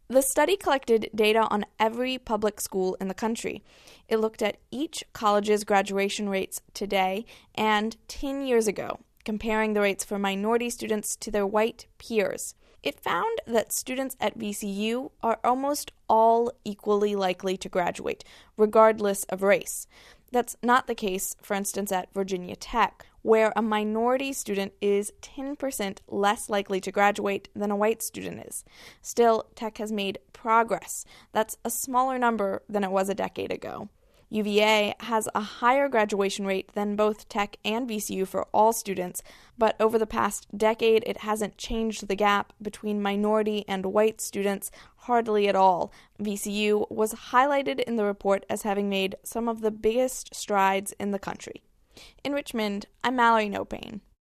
The study collected data on every public school in the country. It looked at each college's graduation rates today and 10 years ago, comparing the rates for minority students to their white peers. It found that students at VCU are almost all equally likely to graduate, regardless of race. That's not the case, for instance, at Virginia Tech, where a minority student is 10% less likely to graduate than a white student is. Still, Tech has made progress. That's a smaller number than it was a decade ago. UVA has a higher graduation rate than both Tech and VCU for all students, but over the past decade, it hasn't changed the gap between minority and white students hardly at all. VCU was highlighted in the report as having made some of the biggest strides in the country. In Richmond, I'm Mallory Nopain.